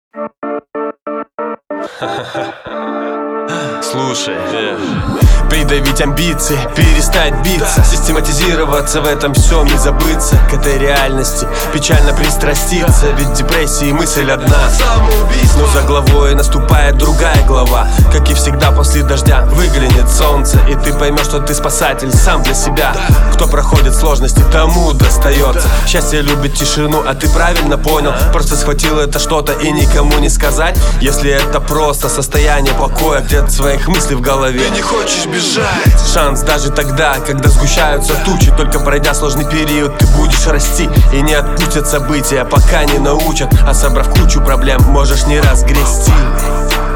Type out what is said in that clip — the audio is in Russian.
Слушай, придавить амбиции, перестать биться, систематизироваться в этом всем, не забыться к этой реальности, печально пристраститься. Ведь в депрессии мысль одна — но за главой наступает другая глава. Как и всегда после дождя выглянет солнце, и ты поймешь, что ты спасатель сам для себя. Кто проходит сложности, тому достается. Счастье любит тишину, а ты правильно понял. Просто схватил это что-то и никому не сказать. Если это просто состояние покоя, где-то своих мыслей в голове, ты не хочешь бежать. Шанс даже тогда, когда сгущаются тучи. Только пройдя сложный период, ты будешь расти. И не отпустят события, пока не научат. А собрав кучу проблем, можешь не раз грести.